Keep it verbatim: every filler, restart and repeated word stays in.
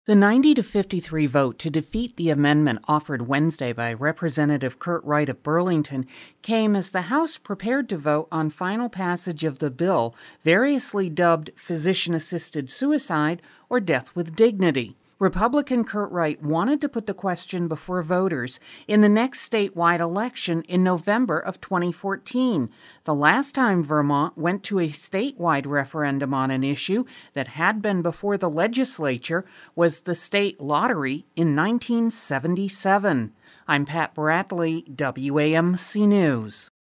The ninety to fifty-three vote to defeat the amendment offered Wednesday by Representative Kurt Wright of Burlington came as the House prepared to vote on final passage of the bill variously dubbed physician-assisted suicide or death with dignity. Republican Kurt Wright wanted to put the question before voters in the next statewide election in November of twenty fourteen, the last time Vermont went to a statewide referendum on an issue that had been before the legislature was the state lottery in nineteen seventy-seven. I'm Pat Bradley, W A M C News.